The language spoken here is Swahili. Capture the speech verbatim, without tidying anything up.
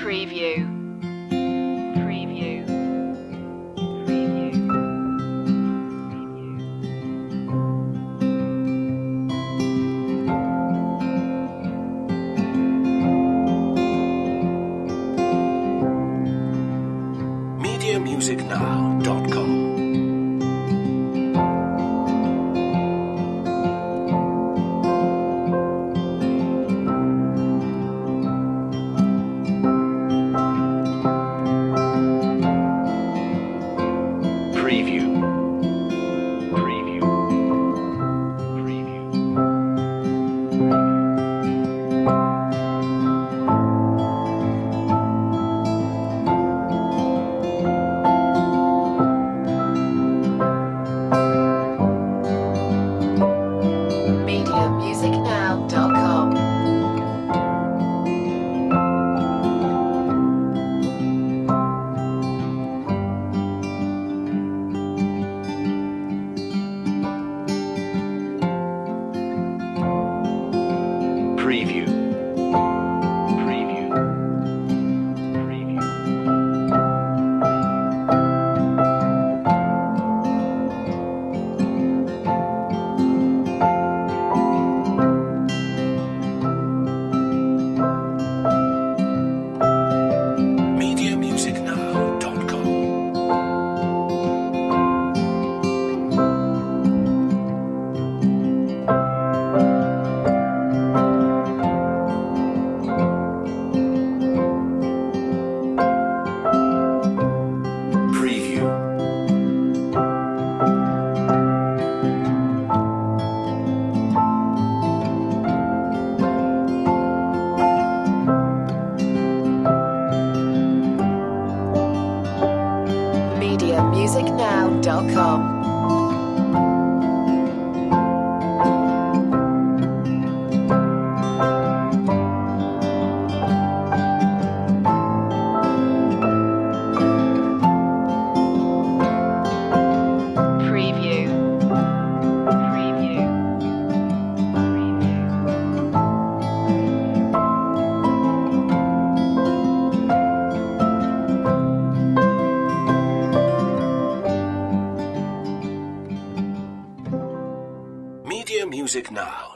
Preview. Preview. Preview. media music now dot com Preview. Preview. Preview. media music now dot com. Preview. Preview. Preview. media music now dot com Preview. media music now dot com. Preview. Preview. media music now